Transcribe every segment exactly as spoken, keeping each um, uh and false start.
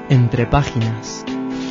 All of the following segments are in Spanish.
Entre páginas.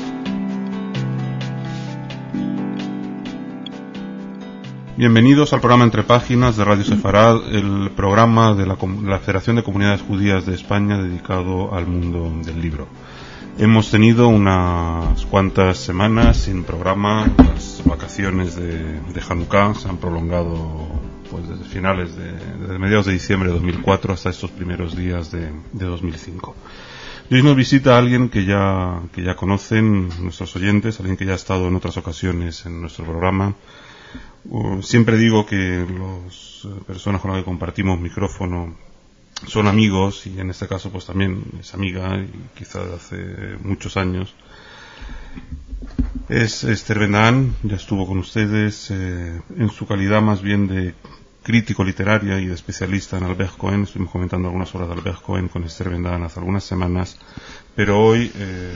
Bienvenidos al programa Entre Páginas de Radio Sefarad, el programa de la, de la Federación de Comunidades Judías de España dedicado al mundo del libro. Hemos tenido unas cuantas semanas sin programa. Las vacaciones de, de Hanukkah se han prolongado pues desde finales de desde mediados de diciembre de dos mil cuatro hasta estos primeros días de, de dos mil cinco. Y hoy nos visita alguien que ya que ya conocen nuestros oyentes, alguien que ya ha estado en otras ocasiones en nuestro programa. Uh, siempre digo que las uh, personas con las que compartimos micrófono son amigos, y en este caso pues también es amiga, y quizá de hace muchos años. Es Esther Ben-Dahán, ya estuvo con ustedes eh, en su calidad más bien de crítico literaria y de especialista en Albert Cohen. Estuvimos comentando algunas obras de Albert Cohen con Esther Ben-Dahán hace algunas semanas, pero hoy eh,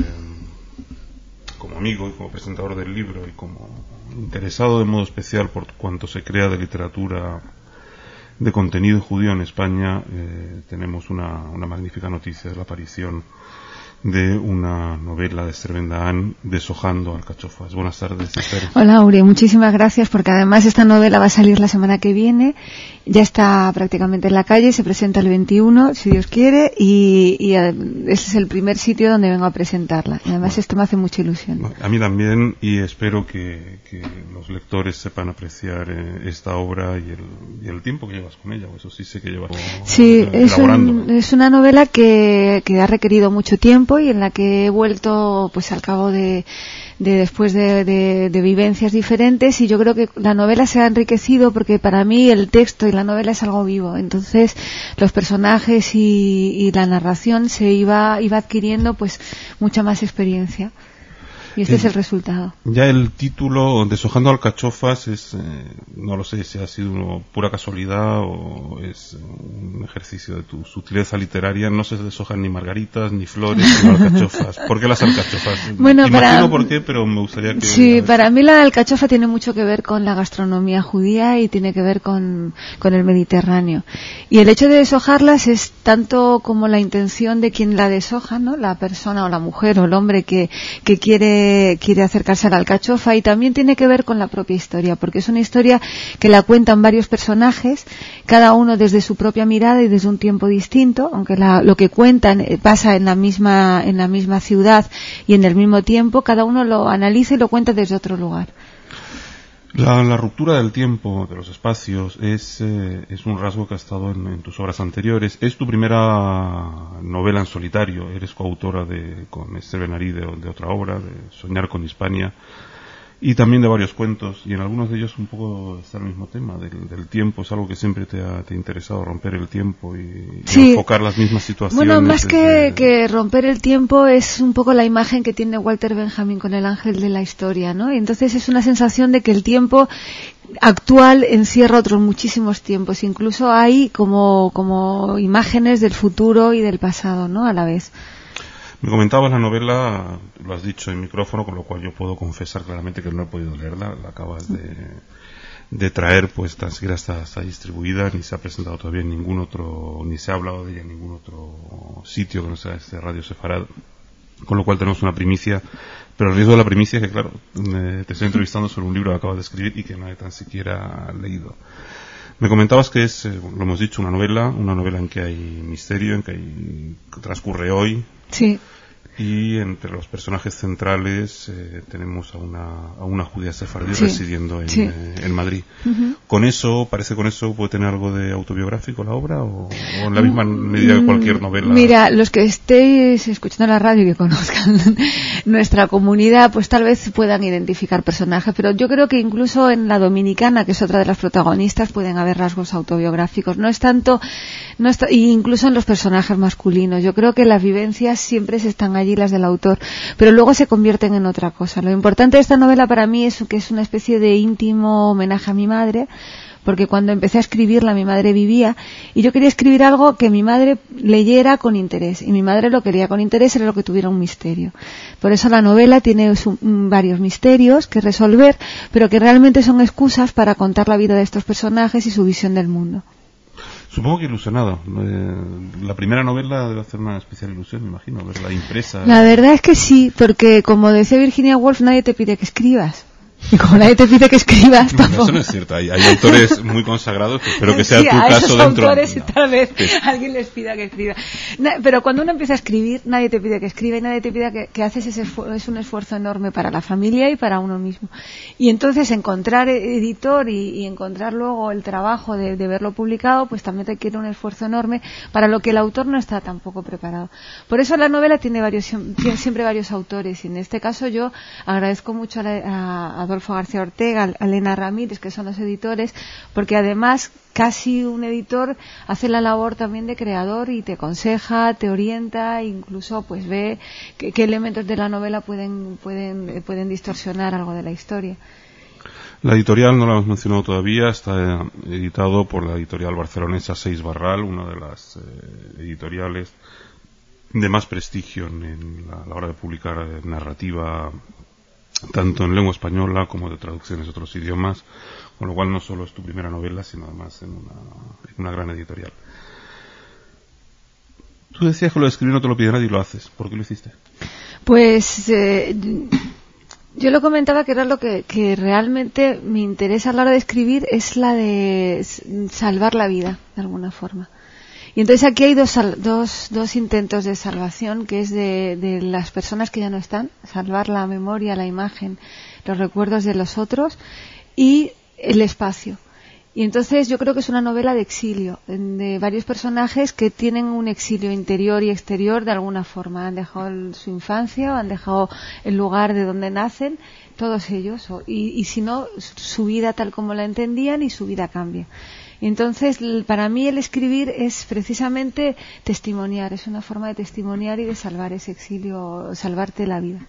como amigo y como presentador del libro y como interesado de modo especial por cuanto se crea de literatura de contenido judío en España, eh, tenemos una, una magnífica noticia de la aparición de una novela de Esther Ben-Dahán, Deshojando alcachofas. Buenas tardes, Esther. Hola, Uri, muchísimas gracias, porque además esta novela va a salir la semana que viene, ya está prácticamente en la calle, se presenta el veintiuno, si Dios quiere, y, y ese es el primer sitio donde vengo a presentarla. Y además bueno, esto me hace mucha ilusión. A mí también, y espero que, que los lectores sepan apreciar eh, esta obra y el, y el tiempo que llevas con ella, o eso sí sé que llevas sí, es, un, es una novela que, que ha requerido mucho tiempo, y en la que he vuelto pues al cabo de, de después de, de, de vivencias diferentes, y yo creo que la novela se ha enriquecido porque para mí el texto y la novela es algo vivo. Entonces los personajes y, y la narración se iba iba adquiriendo pues mucha más experiencia. Y este eh, es el resultado. Ya el título, Deshojando alcachofas, es, eh, no lo sé si ha sido una pura casualidad o es un ejercicio de tu sutileza literaria. No se deshojan ni margaritas, ni flores, ni alcachofas. ¿Por qué las alcachofas? Bueno, imagino para, por qué, pero me gustaría que... Sí, para mí la alcachofa tiene mucho que ver con la gastronomía judía y tiene que ver con, con el Mediterráneo. Y el hecho de deshojarlas es tanto como la intención de quien la deshoja, ¿no? La persona o la mujer o el hombre que, que quiere quiere acercarse a la alcachofa, y también tiene que ver con la propia historia, porque es una historia que la cuentan varios personajes, cada uno desde su propia mirada y desde un tiempo distinto, aunque la, lo que cuentan pasa en la misma en la misma ciudad y en el mismo tiempo, cada uno lo analiza y lo cuenta desde otro lugar. La, la ruptura del tiempo, de los espacios, es, eh, es un rasgo que ha estado en, en tus obras anteriores. Es tu primera novela en solitario. Eres coautora de, con Esther Ben-Ari de, de otra obra, de Soñar con Hispania, y también de varios cuentos, y en algunos de ellos un poco está el mismo tema del, del tiempo. Es algo que siempre te ha, te ha interesado, romper el tiempo y, sí. y enfocar las mismas situaciones. Bueno, más desde... que, que romper el tiempo es un poco la imagen que tiene Walter Benjamin con el ángel de la historia, ¿no? Y entonces es una sensación de que el tiempo actual encierra otros muchísimos tiempos, incluso hay como, como imágenes del futuro y del pasado, ¿no? A la vez. Me comentabas la novela, lo has dicho en micrófono, con lo cual yo puedo confesar claramente que no he podido leerla. La acabas de, de traer, pues tan siquiera está, está distribuida, ni se ha presentado todavía en ningún otro, ni se ha hablado de ella en ningún otro sitio que no sea este Radio Sefarad, con lo cual tenemos una primicia. Pero el riesgo de la primicia es que, claro, eh, te estoy entrevistando sobre un libro que acabas de escribir y que no he tan siquiera leído. Me comentabas que es, eh, lo hemos dicho, una novela, una novela en que hay misterio, en que hay, que transcurre hoy. Sí. Y entre los personajes centrales eh, tenemos a una, a una judía sefardí sí. residiendo en, sí. eh, en Madrid. Uh-huh. ¿Con eso, parece con eso, puede tener algo de autobiográfico la obra o, o en la misma medida que cualquier novela? Mira, los que estéis escuchando la radio y que conozcan nuestra comunidad, pues tal vez puedan identificar personajes, pero yo creo que incluso en la dominicana, que es otra de las protagonistas, pueden haber rasgos autobiográficos. No es tanto, no es, incluso en los personajes masculinos. Yo creo que las vivencias siempre se están allí, las del autor, pero luego se convierten en otra cosa. Lo importante de esta novela para mí es que es una especie de íntimo homenaje a mi madre, porque cuando empecé a escribirla mi madre vivía y yo quería escribir algo que mi madre leyera con interés, y mi madre lo quería con interés, era lo que tuviera un misterio. Por eso la novela tiene su, varios misterios que resolver, pero que realmente son excusas para contar la vida de estos personajes y su visión del mundo. Supongo que ilusionado. Eh, la primera novela debe hacer una especial ilusión, me imagino, verla impresa. La verdad es que sí, porque como decía Virginia Woolf, nadie te pide que escribas. Y como nadie te pide que escribas, tampoco. Eso no es cierto. Hay, hay autores muy consagrados, que espero que sea sí, tu a caso esos dentro. Autores, No. tal vez Sí. alguien les pida que escriba. Na, pero cuando uno empieza a escribir, nadie te pide que escriba y nadie te pide que, que haces ese esfuerzo. Es un esfuerzo enorme para la familia y para uno mismo. Y entonces encontrar editor y, y encontrar luego el trabajo de, de verlo publicado, pues también te quiere un esfuerzo enorme para lo que el autor no está tampoco preparado. Por eso la novela tiene varios, tiene siempre varios autores y en este caso yo agradezco mucho a, la, a Adolfo García Ortega, a Elena Ramírez, que son los editores, porque además casi un editor hace la labor también de creador y te aconseja, te orienta, incluso pues ve qué, qué elementos de la novela pueden, pueden, pueden distorsionar algo de la historia. La editorial, no lo hemos mencionado todavía, está editado por la editorial barcelonesa Seis Barral, una de las eh, editoriales de más prestigio en, en la, a la hora de publicar eh, narrativa tanto en lengua española como de traducciones de otros idiomas, con lo cual no solo es tu primera novela, sino además en una, en una gran editorial. Tú decías que lo de escribir no te lo pide nadie y lo haces. ¿Por qué lo hiciste? Pues eh, yo lo comentaba que era lo que, que realmente me interesa a la hora de escribir, es la de salvar la vida, de alguna forma. Y entonces aquí hay dos, dos, dos intentos de salvación, que es de, de las personas que ya no están, salvar la memoria, la imagen, los recuerdos de los otros y el espacio. Y entonces yo creo que es una novela de exilio, de varios personajes que tienen un exilio interior y exterior de alguna forma. Han dejado el, su infancia, o han dejado el lugar de donde nacen, todos ellos, o, y, y si no, su vida tal como la entendían y su vida cambia. Entonces, para mí el escribir es precisamente testimoniar, es una forma de testimoniar y de salvar ese exilio, salvarte la vida.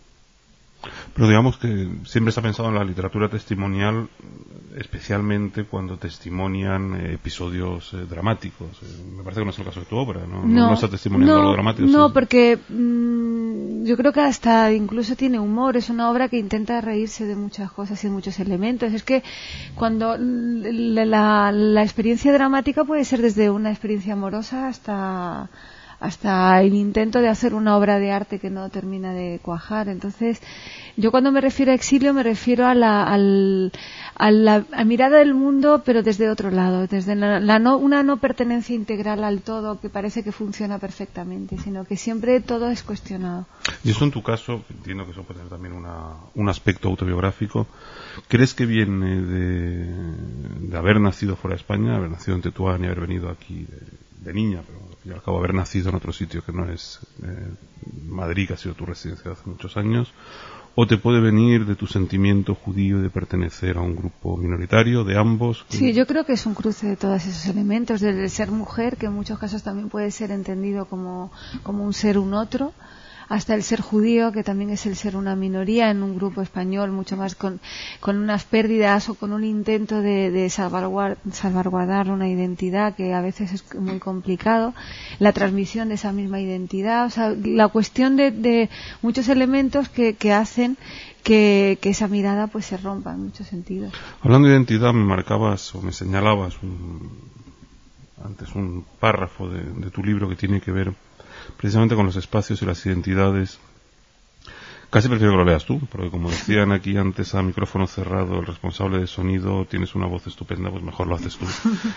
Pero digamos que siempre se ha pensado en la literatura testimonial, especialmente cuando testimonian eh, episodios eh, dramáticos. Eh, me parece que no es el caso de tu obra, ¿no? No, no está testimoniando no, lo dramático. No, sí. porque mmm, yo creo que hasta incluso tiene humor. Es una obra que intenta reírse de muchas cosas y de muchos elementos. Es que cuando la, la, la experiencia dramática puede ser desde una experiencia amorosa hasta... hasta el intento de hacer una obra de arte que no termina de cuajar. Entonces, yo cuando me refiero a exilio me refiero a la, al, a la a mirada del mundo, pero desde otro lado, desde la, la no, una no pertenencia integral al todo que parece que funciona perfectamente, sino que siempre todo es cuestionado. Y eso en tu caso, entiendo que eso puede tener también una, un aspecto autobiográfico. ¿Crees que viene de, de haber nacido fuera de España, haber nacido en Tetuán y haber venido aquí de, de niña, pero al fin y al cabo haber nacido en otro sitio que no es eh, Madrid, que ha sido tu residencia hace muchos años? ¿O te puede venir de tu sentimiento judío de pertenecer a un grupo minoritario, de ambos? Sí, yo creo que es un cruce de todos esos elementos, desde el ser mujer, que en muchos casos también puede ser entendido como, como un ser un otro, hasta el ser judío, que también es el ser una minoría en un grupo español, mucho más con, con unas pérdidas o con un intento de, de salvaguard, salvaguardar una identidad que a veces es muy complicado, la transmisión de esa misma identidad, o sea, la cuestión de, de muchos elementos que, que hacen que, que esa mirada pues se rompa en muchos sentidos. Hablando de identidad, me marcabas o me señalabas un, antes un párrafo de, de tu libro que tiene que ver precisamente con los espacios y las identidades. Casi prefiero que lo leas tú, porque como decían aquí antes a micrófono cerrado el responsable de sonido, tienes una voz estupenda, pues mejor lo haces tú.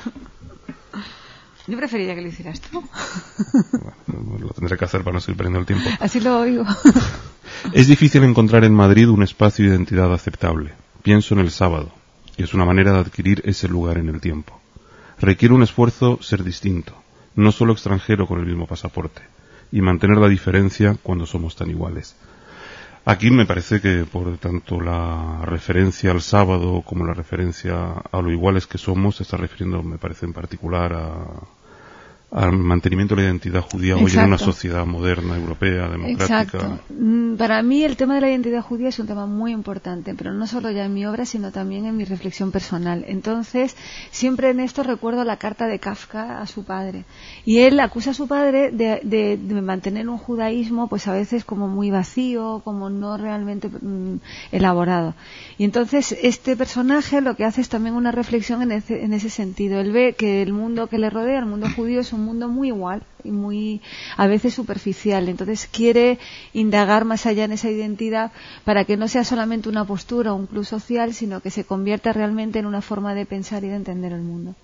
Yo preferiría que lo hicieras tú. Bueno, lo tendré que hacer para no seguir perdiendo el tiempo. Así lo oigo. Es difícil encontrar en Madrid un espacio de identidad aceptable. Pienso en el sábado, y es una manera de adquirir ese lugar en el tiempo. Requiere un esfuerzo ser distinto, no solo extranjero con el mismo pasaporte, y mantener la diferencia cuando somos tan iguales. Aquí me parece que por tanto la referencia al sábado como la referencia a lo iguales que somos se está refiriendo, me parece en particular, a, al mantenimiento de la identidad judía hoy en una sociedad moderna, europea, democrática. Exacto. Para mí el tema de la identidad judía es un tema muy importante, pero no solo ya en mi obra, sino también en mi reflexión personal. Entonces, siempre en esto recuerdo la carta de Kafka a su padre. Y él acusa a su padre de, de, de mantener un judaísmo, pues a veces como muy vacío, como no realmente mm, elaborado. Y entonces este personaje lo que hace es también una reflexión en ese, en ese sentido. Él ve que el mundo que le rodea, el mundo judío, es un mundo muy igual y muy a veces superficial. Entonces quiere indagar más allá en esa identidad para que no sea solamente una postura o un club social, sino que se convierta realmente en una forma de pensar y de entender el mundo.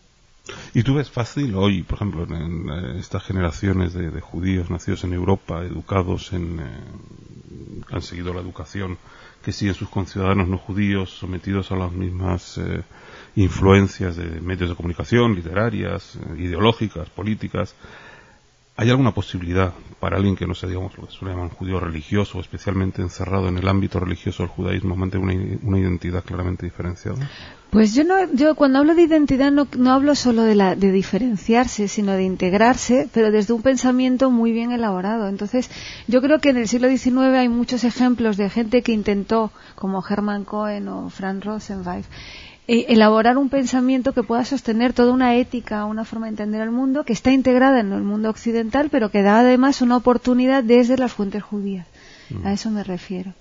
¿Y tú ves fácil hoy, por ejemplo, en, en estas generaciones de, de judíos nacidos en Europa, educados en, eh, han seguido la educación que siguen sus conciudadanos no judíos, sometidos a las mismas eh, influencias de medios de comunicación, literarias, eh, ideológicas, políticas? ¿Hay alguna posibilidad para alguien que no sea, digamos, lo que se llama un judío religioso, especialmente encerrado en el ámbito religioso del judaísmo, mantener una, una identidad claramente diferenciada? Pues yo no, yo cuando hablo de identidad no, no hablo solo de la de diferenciarse, sino de integrarse, pero desde un pensamiento muy bien elaborado. Entonces, yo creo que en el siglo diecinueve hay muchos ejemplos de gente que intentó, como Hermann Cohen o Franz Rosenweis, elaborar un pensamiento que pueda sostener toda una ética, una forma de entender el mundo, que está integrada en el mundo occidental, pero que da además una oportunidad desde las fuentes judías. Mm. A eso me refiero.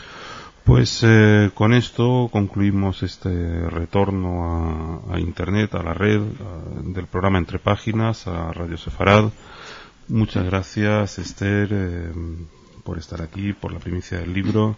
Pues eh, con esto concluimos este retorno a, a Internet, a la red, a, del programa Entre Páginas, a Radio Sefarad. Muchas gracias, Esther, eh, por estar aquí, por la primicia del libro.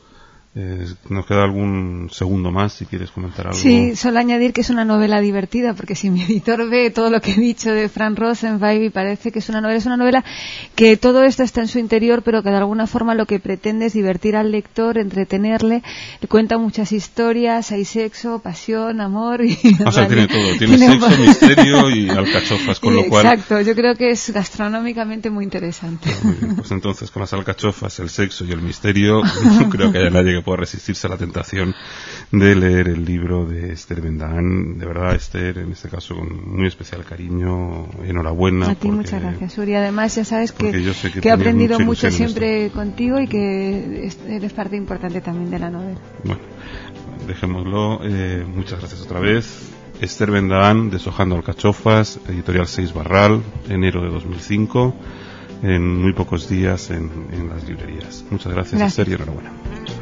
Eh, nos queda algún segundo más si quieres comentar algo. Sí, solo añadir que es una novela divertida, porque si mi editor ve todo lo que he dicho de Franz Rosenweis, parece que es una novela, es una novela que todo esto está en su interior, pero que de alguna forma lo que pretende es divertir al lector, entretenerle. Le cuenta muchas historias, hay sexo, pasión, amor y... O sea, tiene todo, tiene, tiene sexo, misterio y alcachofas, con lo cual... Exacto, yo creo que es gastronómicamente muy interesante. Muy bien, pues entonces con las alcachofas, el sexo y el misterio, no creo que haya nadie que pueda resistirse a la tentación de leer el libro de Esther Ben-Dahán. De verdad, Esther, en este caso con muy especial cariño, enhorabuena. A ti porque, muchas gracias, Uri. Además, ya sabes que, que, que he aprendido mucho siempre esto. contigo y que eres parte importante también de la novela. Bueno, dejémoslo. Eh, muchas gracias otra vez. Esther Ben-Dahán, Deshojando alcachofas, editorial seis Barral, enero de dos mil cinco, en muy pocos días en, en las librerías. Muchas gracias, gracias. Esther, y enhorabuena.